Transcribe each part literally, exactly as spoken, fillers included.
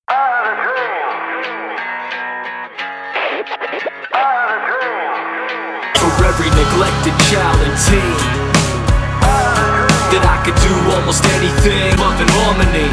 For every neglected child and teen, that I could do almost anything, love and harmony,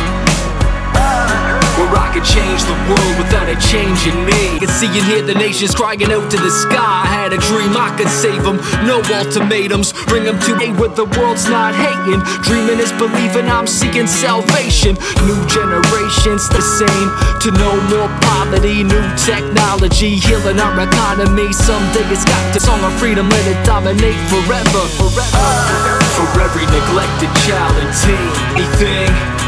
where I could change the world without a change in me. I can see and hear the nations crying out to the sky. I had a dream I could save them, no ultimatums. Bring them to a where the world's not hating. Dreaming is believing, I'm seeking salvation. New generations the same, to no more poverty. New technology, healing our economy. Someday it's got the song of freedom, let it dominate forever, forever. For every neglected child and teen, anything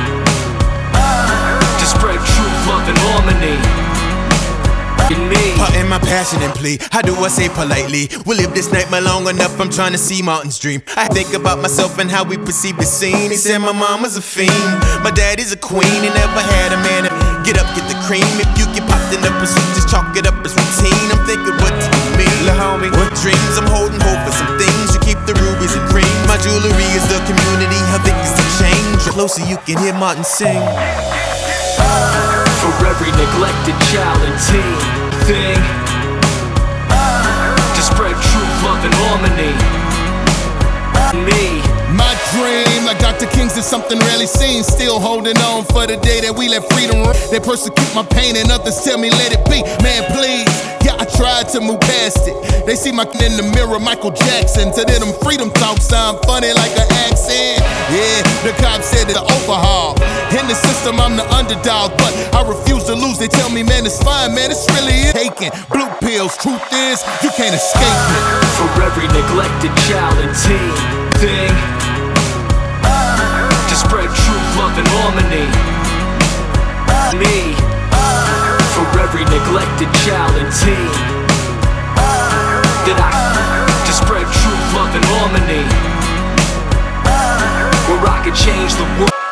to spread truth, love and harmony in me. Pardon my passion and plea, how do I say politely? We'll live this nightmare long enough, I'm trying to see Martin's dream. I think about myself and how we perceive the scene. He said my mom was a fiend, my dad is a queen. He never had a man to get up, get the cream. If you get popped in the pursuit, just chalk it up as routine. I'm thinking, what do you mean? La homie, what dreams? I'm holding hope for some things. You keep the rubies and cream. My jewelry is the community, how thick is the change? The closer you can hear Martin sing. For every neglected child and teen, thing to spread truth, love and harmony in me. My dream, like Doctor King's, is something rarely seen. Still holding on for the day that we let freedom run. They persecute my pain and others tell me let it be. Man, please, yeah, I tried to move past it. They see my in the mirror, Michael Jackson. To them freedom talks sound funny like an accent. Yeah, the cops said it's an overhaul. In the system, I'm the underdog, but I refuse to lose. They tell me, man, it's fine, man, it's really taking blue pills. Truth is, you can't escape it. For every neglected child and teen, thing to spread truth, love and harmony me. For every neglected child and teen, that I to spread truth, love and harmony, where I could change the world.